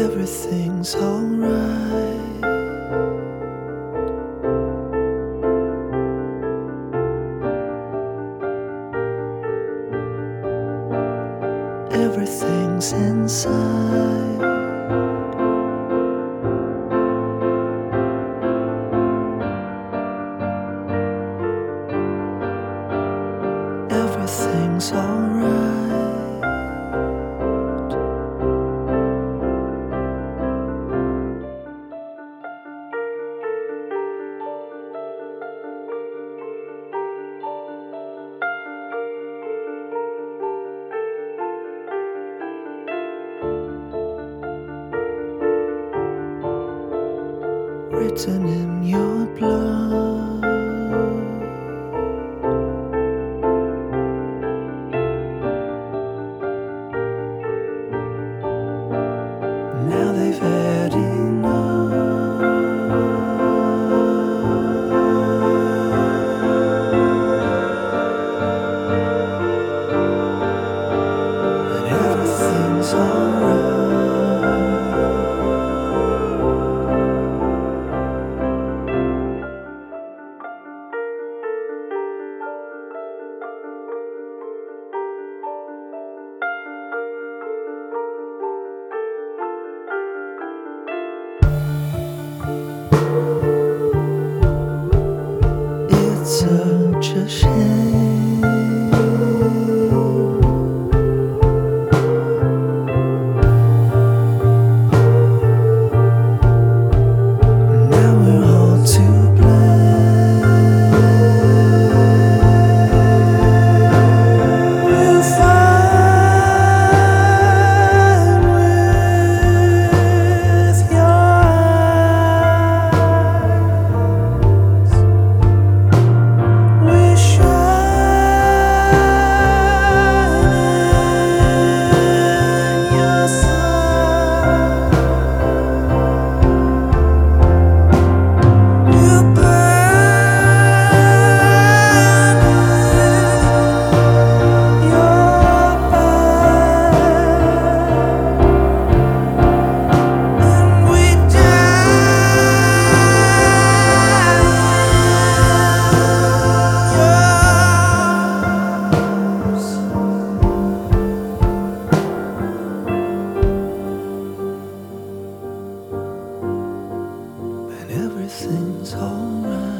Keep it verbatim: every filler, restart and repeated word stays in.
everything's alright. Everything's inside. Everything's alright. Written in your blood. Now they've had enough. And everything's alright. It's such a shame. Now we're all to blame. We'll find with your eyes. We shine in your sun. You burn with your bite, and we die. And everything's alright.